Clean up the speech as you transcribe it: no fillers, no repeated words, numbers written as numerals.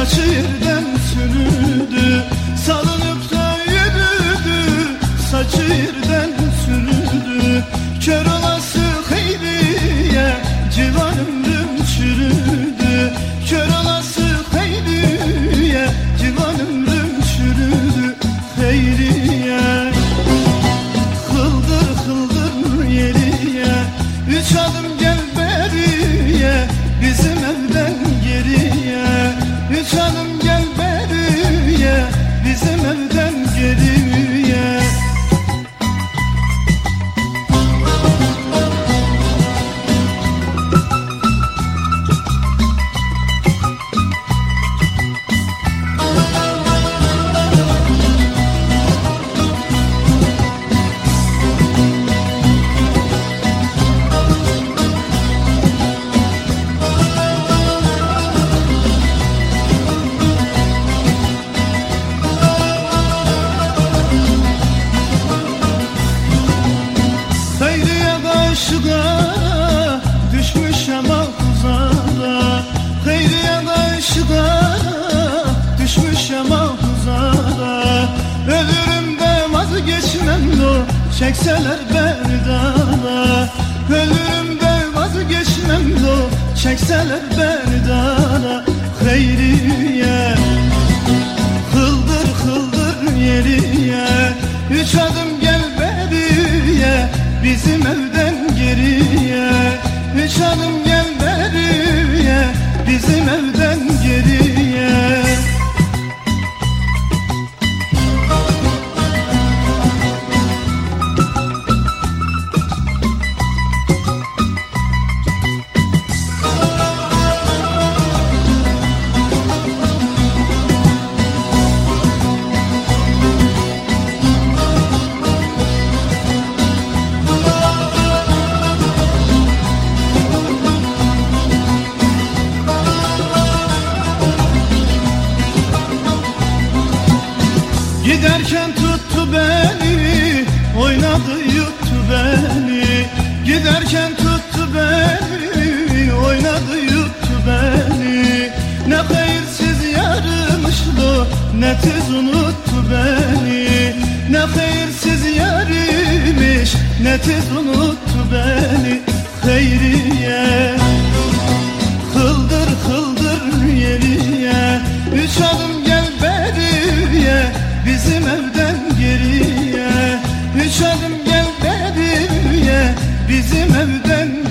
saçı yerden sürüldü. Salınıp da yürüdü, saçı yerden sürüldü. Kör olası Hayriye, civan ömrüm çürüdü. Kör olası Hayriye, civan ömrüm çürüdü. Hayriye, kıldır kıldır yeriye, 3 adım gel beriye, bizim evden geriye. 3 adım gel beriye, bizim evden geriye. Aşığa düşmüşem ahuzara, Hayriye aşığa düşmüşem ahuzara. Ölürüm de vazgeçmem lo, çekseler berdana. Ölürüm de vazgeçmem lo, çekseler berdana. Hayriye, kıldır kıldır yeriye, 3 adım gel beriye, bizim evden geriye. 3 adım gel beriye, bizim evden geriye. Giderken tuttu beni, oynadı yuttu beni. Giderken tuttu beni, oynadı yuttu beni. Ne hayırsız yarımış lo, ne tez unuttu beni. Ne hayırsız yarımış, ne tez unuttu beni. Hayriye, kıldır kıldır yeriye, 3 adım gel beriye, bizim evden geriye. 3 adım gel beriye, bizim evden